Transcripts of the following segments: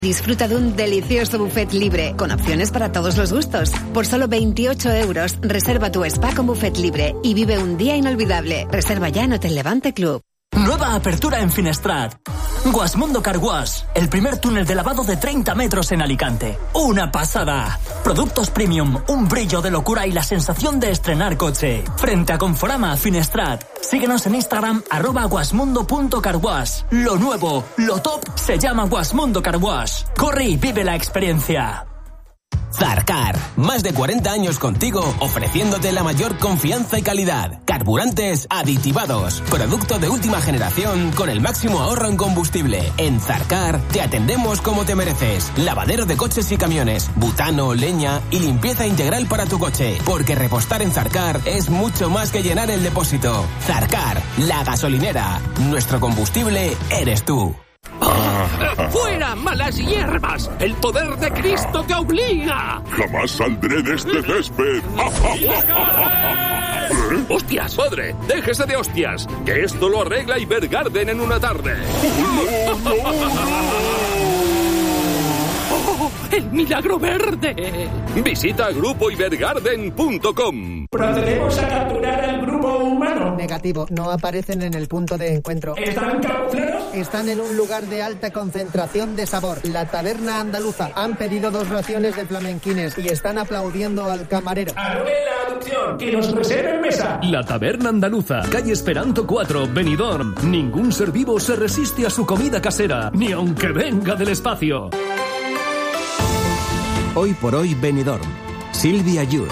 Disfruta de un delicioso buffet libre, con opciones para todos los gustos. Por solo 28 euros, reserva tu spa con buffet libre y vive un día inolvidable. Reserva ya en Hotel Levante Club. Nueva apertura en Finestrat. Guasmundo Car Wash, el primer túnel de lavado de 30 metros en Alicante. ¡Una pasada! Productos premium, un brillo de locura y la sensación de estrenar coche. Frente a Conforama, Finestrat. Síguenos en Instagram, @guasmundo.carwash. Lo nuevo, lo top, se llama Guasmundo Car Wash. Corre y vive la experiencia. Zarcar, más de 40 años contigo, ofreciéndote la mayor confianza y calidad. Carburantes aditivados, producto de última generación con el máximo ahorro en combustible. En Zarcar te atendemos como te mereces. Lavadero de coches y camiones, butano, leña y limpieza integral para tu coche. Porque repostar en Zarcar es mucho más que llenar el depósito. Zarcar, la gasolinera. Nuestro combustible eres tú. ¡Fuera, malas hierbas! ¡El poder de Cristo te obliga! ¡Jamás saldré de este césped! ¡Hostias, padre! ¡Déjese de hostias! ¡Que esto lo arregla Ibergarden en una tarde! ¡Oh, ¡el milagro verde! Visita grupoibergarden.com. Procedemos a capturar al grupo humano. Negativo, no aparecen en el punto de encuentro. ¿Están camuflados? Están en un lugar de alta concentración de sabor, la Taberna Andaluza. Han pedido 2 raciones de flamenquines y están aplaudiendo al camarero. Anule la adopción, que nos reserven mesa. La Taberna Andaluza, calle Esperanto 4, Benidorm. Ningún ser vivo se resiste a su comida casera, ni aunque venga del espacio. Hoy por hoy Benidorm. Silvia Yus.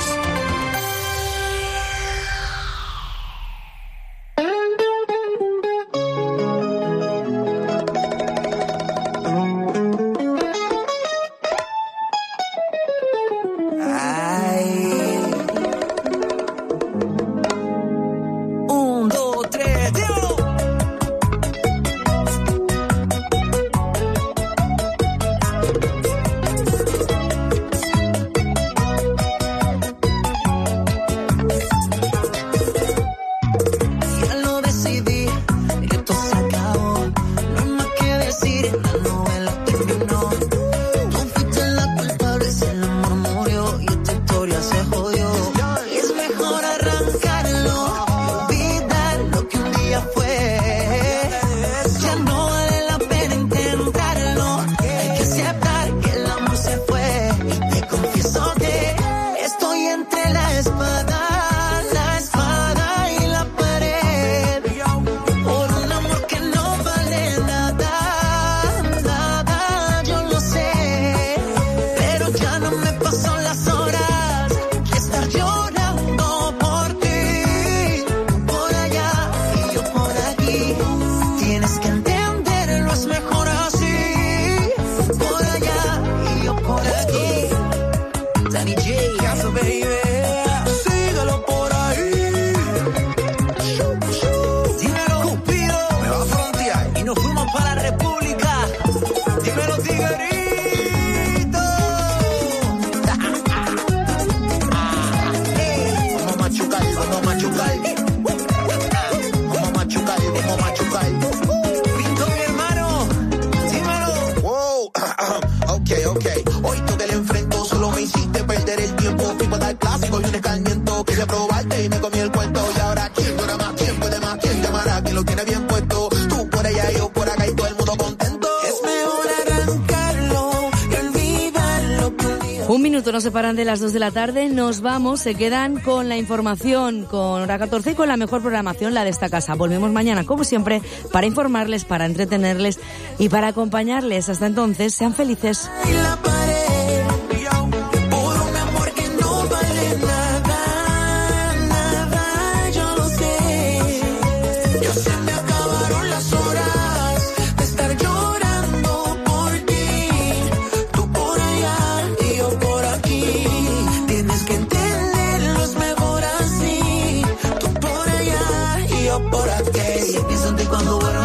Nos separan de las 2 de la tarde, nos vamos, se quedan con la información, con Hora 14 y con la mejor programación, la de esta casa. Volvemos mañana, como siempre, para informarles, para entretenerles y para acompañarles. Hasta entonces, sean felices.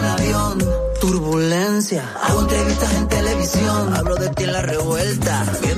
Hago entrevistas en televisión, hablo de ti en la revuelta.